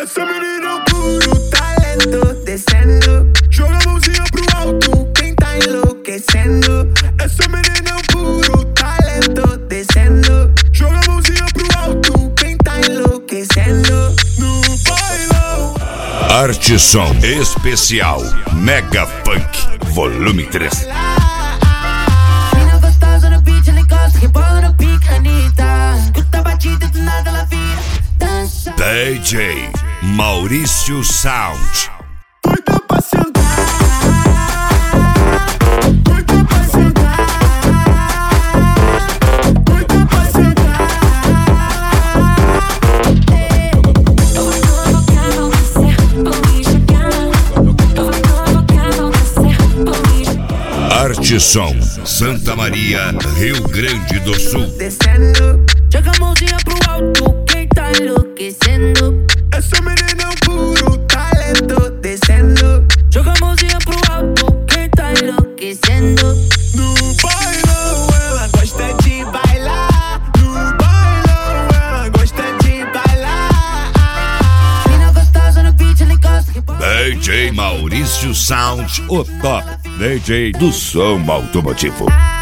Essa menina é um puro talento, descendo. Joga a mãozinha pro alto, quem tá enlouquecendo. Essa menina é um puro talento, descendo. Joga a mãozinha pro alto, quem tá enlouquecendo. No bailão. Arte Som Especial Mega Funk Volume 3. Mina gostosa no beat, ela encosta, rebola no pique, Anitta. Escuta a batida, do nada ela vira dança. DJ Maurício Sound. Doida pra sentar, doida pra sentar, doida pra sentar. Eu vou provocar você, vou me jogar. Eu vou provocar você, vou me jogar. Arte Som Santa Maria, Rio Grande do Sul. Descendo. Joga a mãozinha pro alto, quem tá enlouquecendo. Essa menina é um puro talento, descendo. Joga a mãozinha pro alto, quem tá enlouquecendo. No bailão ela gosta de bailar. No bailão ela gosta de bailar. Mina gostosa no beat, ela encosta, rebola. DJ Maurício Sound, o top DJ do som automotivo.